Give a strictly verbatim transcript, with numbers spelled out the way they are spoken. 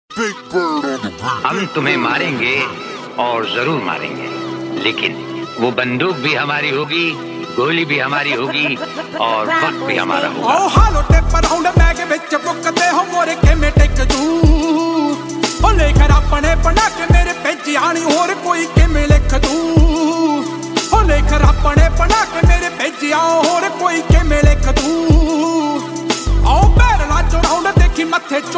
हम तुम्हें मारेंगे और जरूर मारेंगे, लेकिन वो बंदूक भी हमारी होगी, गोली भी हमारी होगी और वक्त भी हमारा होगा। ओ हालो टेपर राउंड बैग विच बुकते हो मोरे के में टिक जू ओ लेकर अपने बना के मेरे भेजी आनी और कोई के में लिख दू ओ लेकर अपने बना के मेरे भेजी आओ और कोई के में लिख दू आओ पैर ला चढ़ाउंड देखी मथे